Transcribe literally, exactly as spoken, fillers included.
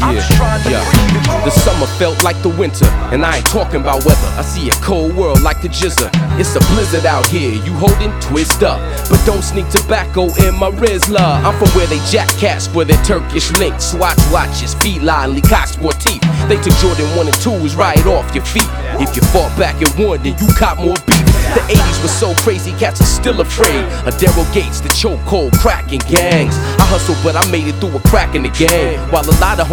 I'm just trying to Yeah, breathe. the summer felt like the winter, and I ain't talking about weather. I see a cold world like the jizzer. It's a blizzard out here, you holding, twist up. But don't sneak tobacco in my Rizla. I'm from where they jack cats for their Turkish links. Swatch watches, feline, cock sport teeth. They took Jordan one and twos right off your feet. If you fought back and won, then you caught more beef. The eighties was so crazy, cats are still afraid of Daryl Gates, the chokehold, cracking gangs. I hustled, but I made it through a crack in the game. While a lot of